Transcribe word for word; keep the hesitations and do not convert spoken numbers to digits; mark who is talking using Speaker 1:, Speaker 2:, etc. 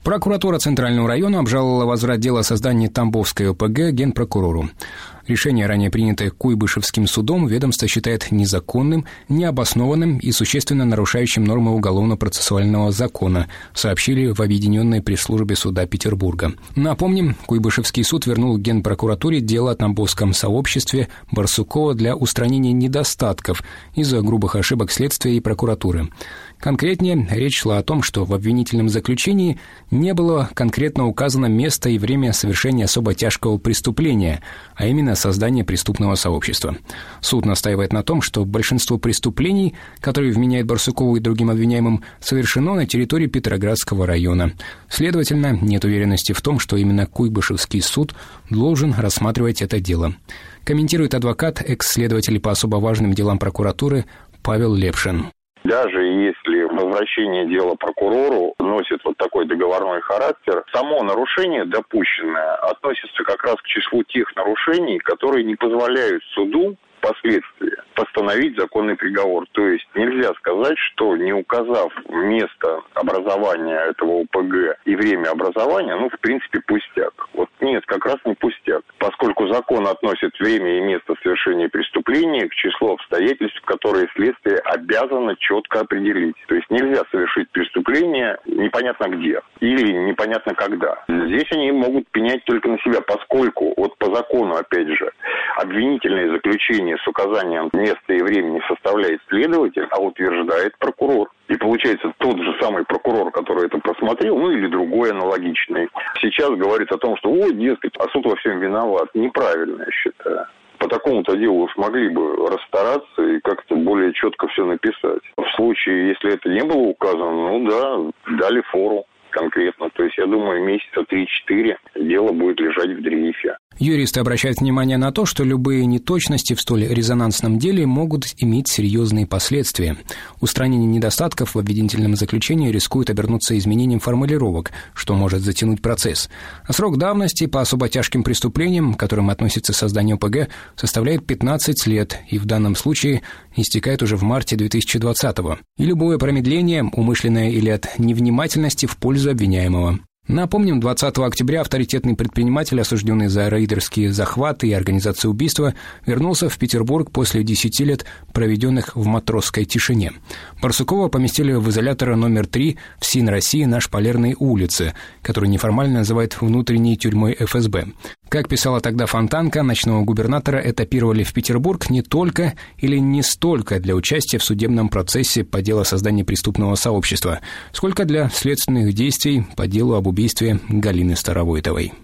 Speaker 1: Прокуратура Центрального района обжаловала возврат дела о создании Тамбовской о пэ гэ Генпрокурору. Решение, ранее принятое Куйбышевским судом, ведомство считает незаконным, необоснованным и существенно нарушающим нормы уголовно-процессуального закона, сообщили в Объединенной пресс-службе суда Петербурга. Напомним, Куйбышевский суд вернул Генпрокуратуре дело о тамбовском сообществе Барсукова для устранения недостатков из-за грубых ошибок следствия и прокуратуры. Конкретнее, речь шла о том, что в обвинительном заключении не было конкретно указано место и время совершения особо тяжкого преступления, а именно создание преступного сообщества. Суд настаивает на том, что большинство преступлений, которые вменяют Барсукову и другим обвиняемым, совершено на территории Петроградского района. Следовательно, нет уверенности в том, что именно Куйбышевский суд должен рассматривать это дело. Комментирует адвокат, экс-следователь по особо важным делам прокуратуры Павел Лепшин.
Speaker 2: Даже если возвращение дела прокурору носит вот такой договорной характер, само нарушение допущенное относится как раз к числу тех нарушений, которые не позволяют суду впоследствии постановить законный приговор. То есть нельзя сказать, что не указав место образования этого о пэ гэ и время образования, ну, в принципе, пустяк. Вот нет, как раз не пустяк. Поскольку закон относит время и место совершения преступления к числу обстоятельств, которые следствие обязано четко определить. То есть нельзя совершить преступление непонятно где или непонятно когда. Здесь они могут пенять только на себя, поскольку вот по закону, опять же, обвинительное заключение с указанием места и времени составляет следователь, а утверждает прокурор. И получается, тот же самый прокурор, который это просмотрел, ну или другой аналогичный, сейчас говорит о том, что, ой, дескать, а суд во всем виноват. Неправильно, я считаю. По такому-то делу уж могли бы расстараться и как-то более четко все написать. В случае, если это не было указано, ну да, дали фору конкретно. То есть, я думаю, месяца три-четыре дело будет лежать в дрейфе.
Speaker 1: Юристы обращают внимание на то, что любые неточности в столь резонансном деле могут иметь серьезные последствия. Устранение недостатков в обвинительном заключении рискует обернуться изменением формулировок, что может затянуть процесс. А срок давности по особо тяжким преступлениям, к которым относится создание о пэ гэ, составляет пятнадцать лет и в данном случае истекает уже в марте две тысячи двадцатого. И любое промедление, умышленное или от невнимательности, в пользу обвиняемого. Напомним, двадцатого октября авторитетный предприниматель, осужденный за рейдерские захваты и организацию убийства, вернулся в Петербург после десяти лет, проведенных в матросской тишине. Барсукова поместили в изолятор номер три в СИН России на Шпалерной улице, которую неформально называют внутренней тюрьмой эф эс бэ. Как писала тогда Фонтанка, ночного губернатора этапировали в Петербург не только или не столько для участия в судебном процессе по делу о создании преступного сообщества, сколько для следственных действий по делу об убийстве Галины Старовойтовой.